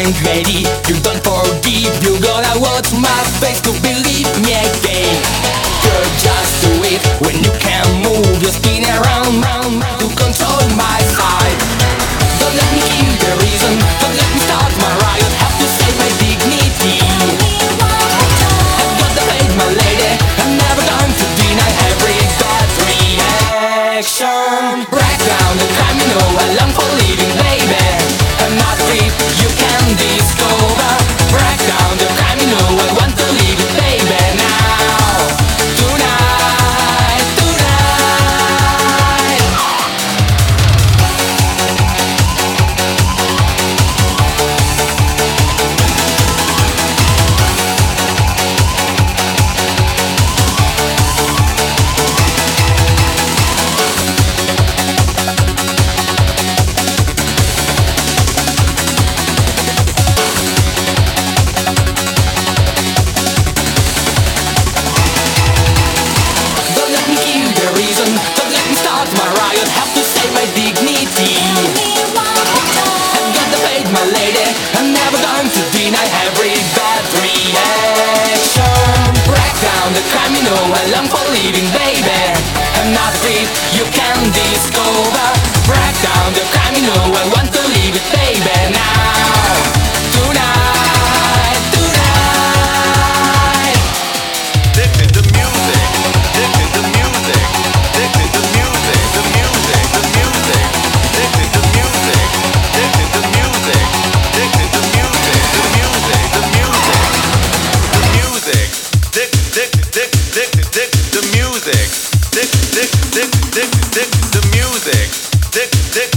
ain't ready. You don't forgive. You gonna watch my face to believe me again. Girl, just do it. When you can move, you spin around to control my side. Don't let me give the reason. Don't let me start my riot. Have to save my dignity. I've got the faith, my lady. I'm never going to deny every bad reaction. Break down the crime, you know I long for living, baby. I'm not free, you can discover. Break down the crime, you know I want to live it, baby. Now, tonight, tonight. Don't let me give the reason. Don't let me start my riot. Have to save my dignity. I've got the faith, my lady. I'm never going to deny every bad reaction. Break down the crime, you know I long for living, baby. I'm not free, you can discover. Break down the crime, you know I want to live it, baby. Now, tonight, tonight. Addicted to music, addicted to music, addicted to music, the music, the music, addicted to music, addicted to music, addicted to music, the music, the music, the music, dick, dick, dick, dick, dick, the music, dick, dick, dick, dick, dick, the music, dick, dick.